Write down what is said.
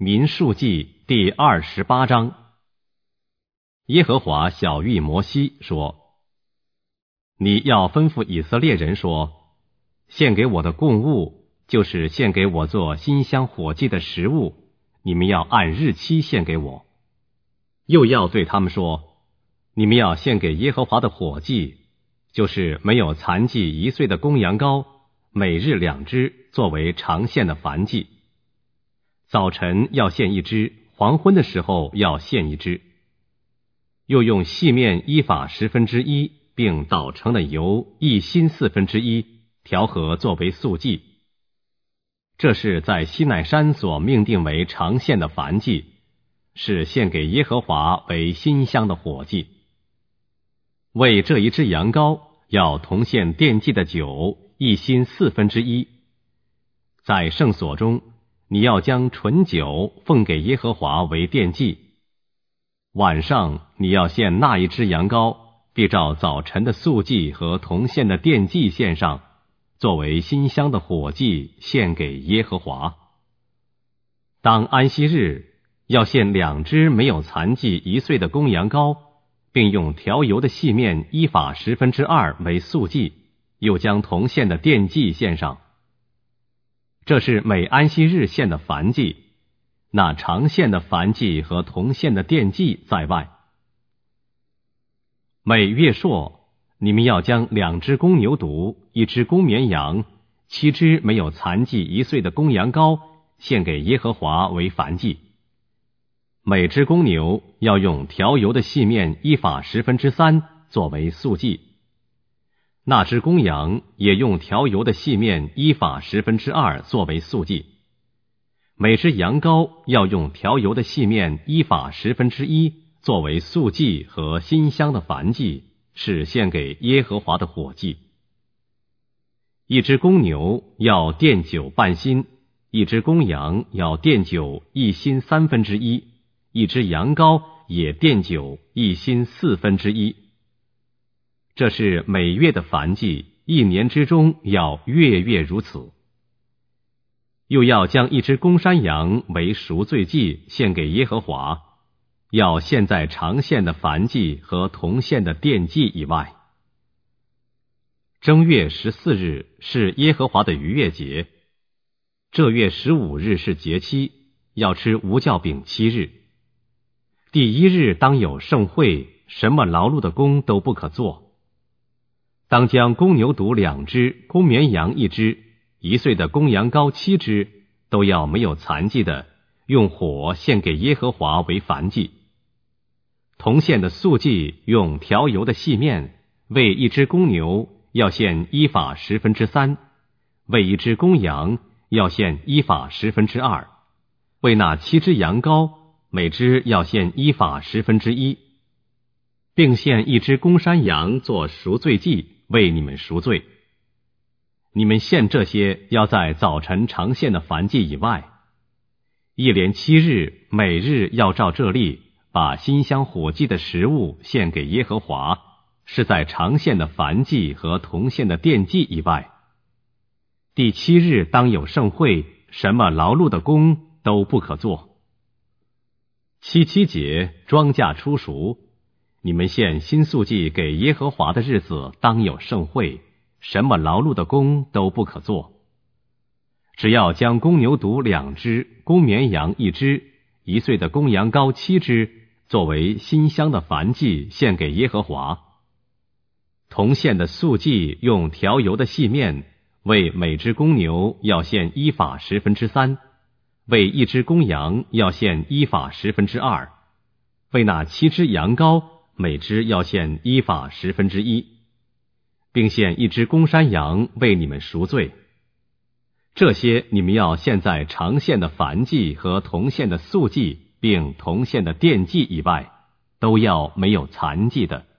民数记第28章。耶和华晓谕摩西说：你要吩咐以色列人说，献给我的供物，就是献给我做馨香火祭的食物，你们要按日期献给我。又要对他们说，你们要献给耶和华的火祭，就是没有残疾1岁的公羊羔，每日2只，作为常献的燔祭。早晨要献1只，黄昏的时候要献1只。又用细面伊法1/10，并捣成的油1新1/4，调和作为素祭。这是在西乃山所命定为常献的燔祭，是献给耶和华为馨香的火祭。为这1只羊羔，要同献奠祭的酒1新1/4。在圣所中，你要将醇酒奉给耶和华为奠祭。晚上你要献那1只羊羔，必照早晨的素祭和同献的奠祭献上，作为馨香的火祭献给耶和华。当安息日，要献2只没有残疾1岁的公羊羔，并用调油的细面伊法2/10为素祭，又将同献的奠祭献上。这是每安息日献的燔祭，那常献的燔祭和同献的奠祭在外。每月朔，你们要将2只公牛犊、1只公绵羊、7只没有残疾1岁的公羊羔献给耶和华为燔祭。每只公牛要用调油的细面伊法3/10作为素祭。那只公羊也用调油的细面伊法2/10作为素祭。每只羊羔要用调油的细面伊法1/10作为素祭和馨香的燔祭，是献给耶和华的火祭。1只公牛要奠酒半新，1只公羊要奠酒1新1/3，1只羊羔也奠酒1新1/4。这是每月的燔祭，1年之中要月月如此。又要将1只公山羊为赎罪祭献给耶和华，要献在常献的燔祭和同献的奠祭以外。正月14日是耶和华的逾越节，这月15日是节期，要吃无酵饼7日。第1日当有盛会，什么劳碌的工都不可做。当将公牛犊2只，公绵羊1只，1岁的公羊羔7只，都要没有残疾的，用火献给耶和华为燔祭。同献的素祭用调油的细面，为1只公牛要献伊法3/10，为1只公羊要献伊法2/10，为那7只羊羔，每只要献伊法1/10，并献1只公山羊做赎罪祭，为你们赎罪。你们献这些要在早晨常献的燔祭以外。1连7日，每日要照这例，把馨香火祭的食物献给耶和华，是在常献的燔祭和同献的奠祭以外。第7日当有盛会，什么劳碌的工都不可做。7节庄稼出熟，你们献新素祭给耶和华的日子当有盛会，什么劳碌的工都不可做。只要将公牛犊2只，公绵羊1只，1岁的公羊羔7只，作为馨香的燔祭献给耶和华。同献的素祭用调油的细面，为每只公牛要献伊法3/10，为1只公羊要献伊法2/10，为那7只羊羔，每只要献伊法1/10，并献1只公山羊为你们赎罪。这些你们要献在常献的燔祭和同献的素祭，并同献的奠祭以外，都要没有残疾的。